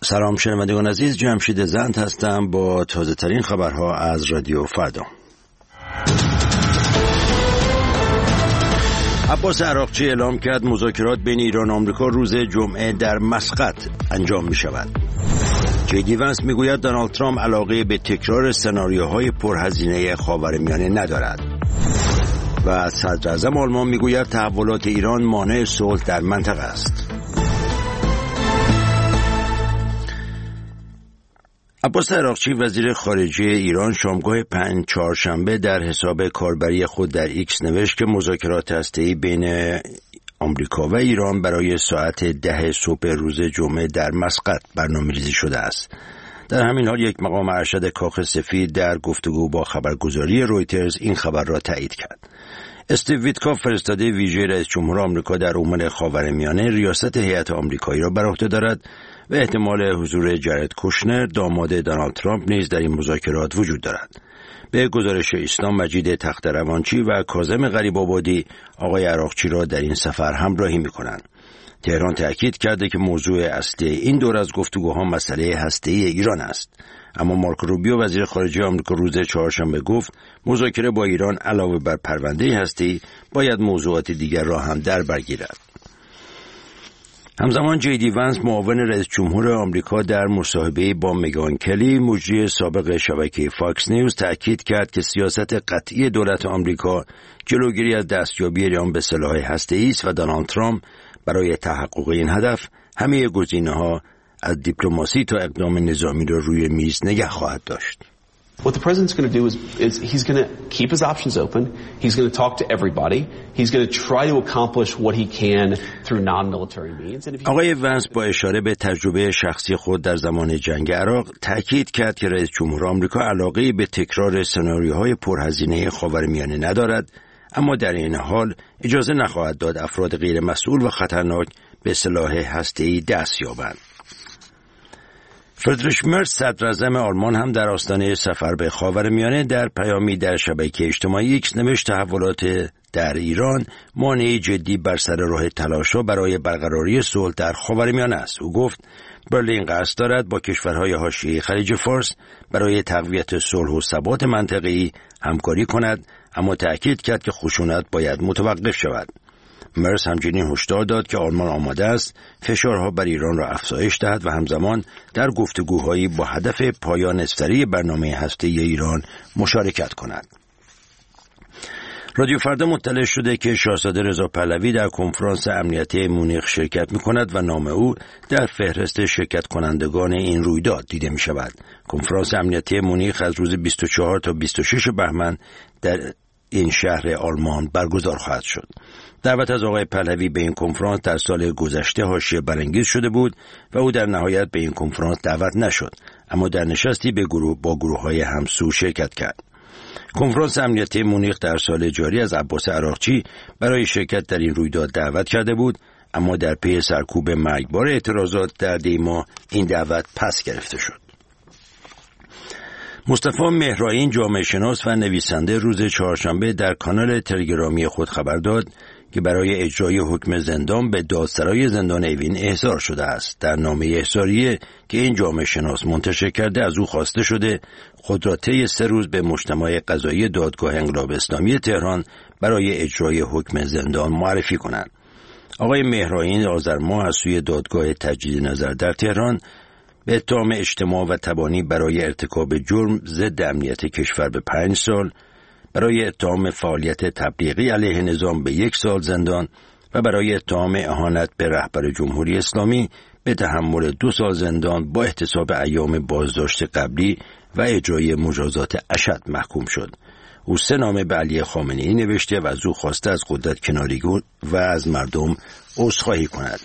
سلام شنوندگان عزیز، جمشید زند هستم با تازه ترین خبرها از رادیو فردا. عباس عراقچی اعلام کرد مذاکرات بین ایران و آمریکا روز جمعه در مسقط انجام می شود. جی ونس می گوید دونالد ترامپ علاقه به تکرار سناریوهای پرهزینه خاورمیانه ندارد. و صدر اعظم آلمان می گوید تحولات ایران مانع صلح در منطقه است. عباس عراقچی وزیر خارجه ایران شامگاه چهارشنبه در حساب کاربری خود در ایکس نوشت که مذاکرات هسته‌ای بین آمریکا و ایران برای ساعت 10 صبح روز جمعه در مسقط برنامه‌ریزی شده است. در همین حال یک مقام ارشد کاخ سفید در گفتگو با خبرگزاری رویترز این خبر را تایید کرد. استیو ویتکاف فرستاده ویژه رئیس جمهور آمریکا در امور خاورمیانه ریاست هیئت آمریکایی را بر عهده دارد و احتمال حضور جارد کوشنر داماد دونالد ترامپ نیز در این مذاکرات وجود دارد. به گزارش اسلام مجید تخت‌روانچی و کاظم غریب‌آبادی آقای عراقچی را در این سفر همراهی می‌کنند. تهران تأکید کرده که موضوع اصلی این دور از گفتگوها مسئله هسته‌ای ایران است. اما مارکو روبیو وزیر خارجه آمریکا روز چهارشنبه گفت مذاکره با ایران علاوه بر پرونده هسته‌ای باید موضوعات دیگر را هم در بر گیرد. همزمان جی ونس معاون رئیس جمهور آمریکا در مصاحبه با مگان کلی مجری سابق شبکه فاکس نیوز تأکید کرد که سیاست قطعی دولت آمریکا جلوگیری از دستیابی ایران به سلاح هسته‌ای است و دونالد ترامپ برای تحقق این هدف همه گزینه‌ها از دیپلماسی تا اقدام نظامی را روی میز نگه خواهد داشت. What the president's going to do is he's going to keep his options open. He's going to talk to everybody. He's going to try to accomplish what he can through non-military means. آقای ونس با اشاره به تجربه شخصی خود در زمان جنگ عراق تأکید کرد که رئیس جمهور آمریکا علاقه به تکرار سناریوهای پرهزینه خاورمیانه ندارد، اما در این حال اجازه نخواهد داد افراد غیر مسئول و خطرناک به سلاح هسته‌ای دست یابند. فریدریش مرز صدر اعظم آلمان هم در آستانه سفر به خاورمیانه در پیامی در شبکه اجتماعی ایکس نوشت تحولات در ایران مانعی جدی بر سر راه تلاش‌ها برای برقراری صلح در خاورمیانه است. او گفت برلین قصد دارد با کشورهای حاشیه خلیج فارس برای تقویت صلح و ثبات منطقه‌ای همکاری کند، اما تأکید کرد که خشونت باید متوقف شود. مرز همچنین هشدار داد که آلمان آماده است فشارها بر ایران را افزایش دهد و همزمان در گفتگوهایی با هدف پایان سری برنامه هسته‌ای ایران مشارکت کند. رادیو فردا مطلع شده که شاهزاده رضا پهلوی در کنفرانس امنیتی مونیخ شرکت می‌کند و نام او در فهرست شرکت کنندگان این رویداد دیده می‌شود. کنفرانس امنیتی مونیخ از روز 24 تا 26 بهمن در این شهر آلمان برگزار خواهد شد. دعوت از آقای پهلوی به این کنفرانس در سال گذشته حاشیه برانگیز شده بود و او در نهایت به این کنفرانس دعوت نشد، اما در نشستی با گروه‌های همسو شرکت کرد. کنفرانس امنیتی مونیخ در سال جاری از عباس عراقچی برای شرکت در این رویداد دعوت کرده بود، اما در پی سرکوب مرگبار اعتراضات در دی ماه این دعوت پس گرفته شد. مصطفی مهرائین جامعه شناس و نویسنده روز چهارشنبه در کانال تلگرامی خود خبر داد که برای اجرای حکم زندان به دادسرای زندان اوین احضار شده است. در نامه احضاریه که این جامعه شناس منتشر کرده از او خواسته شده خود را طی 3 روز به مجتمع قضایی دادگاه انقلاب اسلامی تهران برای اجرای حکم زندان معرفی کنند. آقای مهرائین آذر ماه از سوی دادگاه تجدید نظر در تهران به اتهام اجتماع و تبانی برای ارتکاب جرم ضد امنیت کشور به 5 سال، برای اتهام فعالیت تبلیغی علیه نظام به 1 سال زندان و برای اتهام اهانت به رهبر جمهوری اسلامی به تحمل 2 سال زندان با احتساب ایام بازداشت قبلی و اجرای مجازات اشد محکوم شد. او 3 نامه به علی خامنه‌ای نوشته و از او خواسته از قدرت کناری و از مردم عذرخواهی کند.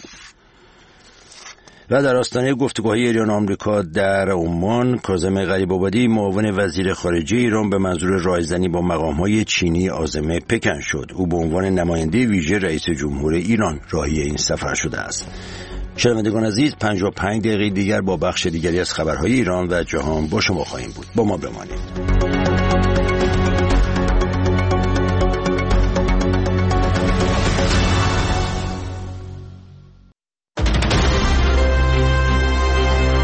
و در آستانه گفتگوهای ایران آمریکا در عمان، کاظم غریب‌آبادی معاون وزیر خارجه ایران به منظور رایزنی با مقام‌های چینی عازم پکن شد. او به عنوان نماینده ویژه رئیس جمهور ایران راهی این سفر شده است. شنوندگان عزیز، 55 دقیقه دیگر با بخش دیگری از خبرهای ایران و جهان با شما خواهیم بود. با ما بمانید.